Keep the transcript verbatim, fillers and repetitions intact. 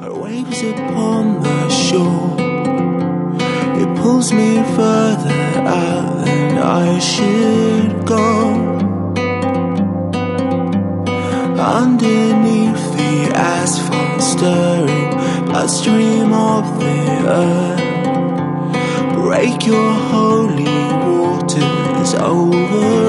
Waves upon the shore, it pulls me further out than I should go. Underneath the asphalt stirring bloodstream of the earth, break your holy waters over